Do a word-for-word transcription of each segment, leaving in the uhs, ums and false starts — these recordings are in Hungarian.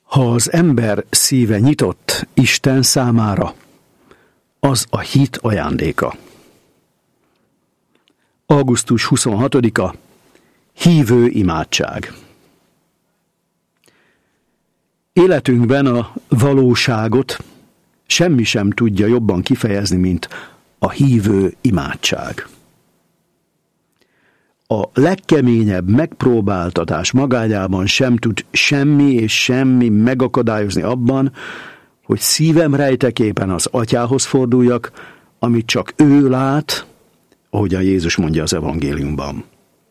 Ha az ember szíve nyitott Isten számára, az a hit ajándéka. augusztus huszonhatodika. Hívő imádság. Életünkben a valóságot semmi sem tudja jobban kifejezni, mint a hívő imádság. A legkeményebb megpróbáltatás magányában sem tud semmi és semmi megakadályozni abban, hogy szívem rejtekében az Atyához forduljak, amit csak ő lát, ahogyan Jézus mondja az evangéliumban.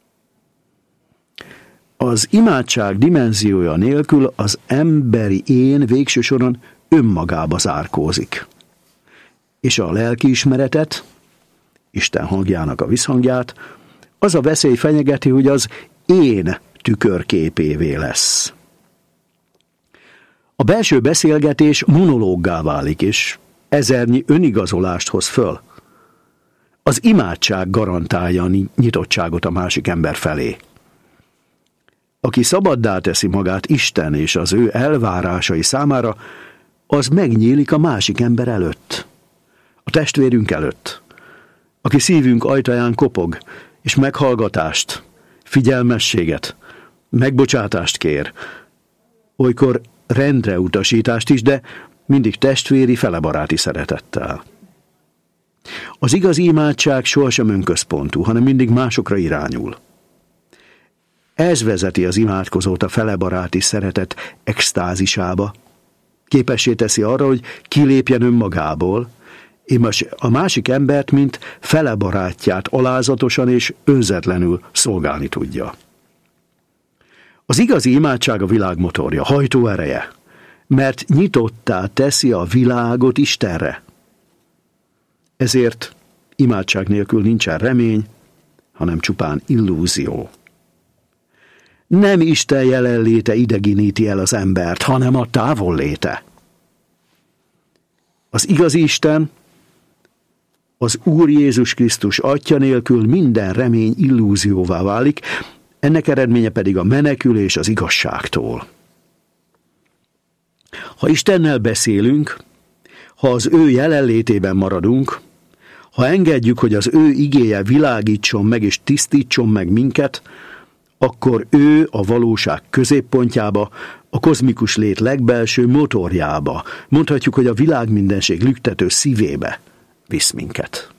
Az imádság dimenziója nélkül az emberi én végső soron önmagába zárkózik. És a lelkiismeretet, Isten hangjának a visszhangját, az a veszély fenyegeti, hogy az én tükörképévé lesz. A belső beszélgetés monológgá válik, és ezernyi önigazolást hoz föl. Az imádság garantálja a nyitottságot a másik ember felé. Aki szabaddá teszi magát Isten és az ő elvárásai számára, az megnyílik a másik ember előtt, a testvérünk előtt, aki szívünk ajtaján kopog, és meghallgatást, figyelmességet, megbocsátást kér, olykor rendre utasítást is, de mindig testvéri, felebaráti szeretettel. Az igazi imádság sohasem önközpontú, hanem mindig másokra irányul. Ez vezeti az imádkozót a felebaráti szeretet extázisába, képessé teszi arra, hogy kilépjen önmagából, és a másik embert, mint felebarátját alázatosan és önzetlenül szolgálni tudja. Az igazi imádság a világ motorja, hajtóereje, mert nyitottá teszi a világot Istenre. Ezért imádság nélkül nincsen remény, hanem csupán illúzió. Nem Isten jelenléte ideginíti el az embert, hanem a távolléte. Az igazi Isten, az Úr Jézus Krisztus Atya nélkül minden remény illúzióvá válik, ennek eredménye pedig a menekülés az igazságtól. Ha Istennel beszélünk, ha az ő jelenlétében maradunk, ha engedjük, hogy az ő igéje világítson meg és tisztítson meg minket, akkor ő a valóság középpontjába, a kozmikus lét legbelső motorjába, mondhatjuk, hogy a világmindenség lüktető szívébe visz minket.